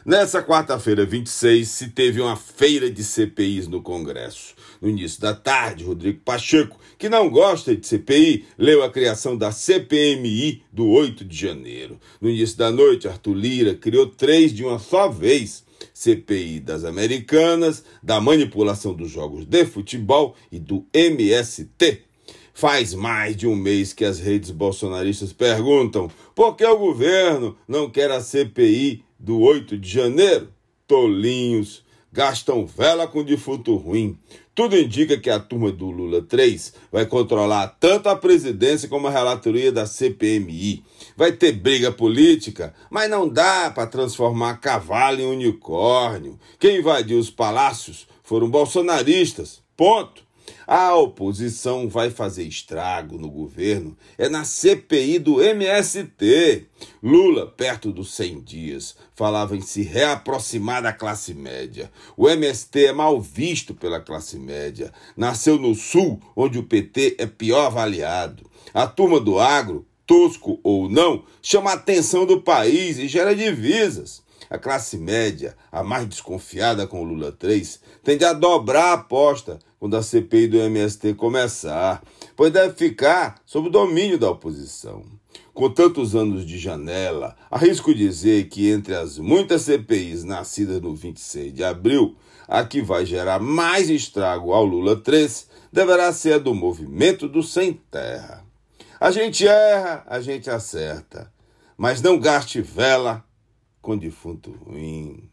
Nessa quarta-feira, 26, se teve uma feira de CPIs no Congresso. No início da tarde, Rodrigo Pacheco, que não gosta de CPI, leu a criação da CPMI do 8 de janeiro. No início da noite, Arthur Lira criou 3 de uma só vez: CPI das Americanas, da manipulação dos jogos de futebol e do MST. Faz mais de um mês que as redes bolsonaristas perguntam por que o governo não quer a CPI do 8 de janeiro. Tolinhos, gastam vela com defunto ruim. Tudo indica que a turma do Lula 3 vai controlar tanto a presidência como a relatoria da CPMI. Vai ter briga política, mas não dá para transformar cavalo em unicórnio. Quem invadiu os palácios foram bolsonaristas. Ponto. A oposição vai fazer estrago no governo é na CPI do MST. Lula, perto dos 100 dias, falava em se reaproximar da classe média. O MST é mal visto pela classe média. Nasceu no Sul, onde o PT é pior avaliado. A turma do agro, tosco ou não, chama a atenção do país e gera divisas. A classe média, a mais desconfiada com o Lula 3, tende a dobrar a aposta quando a CPI do MST começar, pois deve ficar sob o domínio da oposição. Com tantos anos de janela, arrisco dizer que entre as muitas CPIs nascidas no 26 de abril, a que vai gerar mais estrago ao Lula 3 deverá ser a do movimento do Sem Terra. A gente erra, a gente acerta, mas não gaste vela com defunto ruim.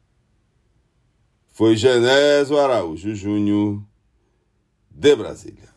Foi Genésio Araújo Júnior, de Brasília.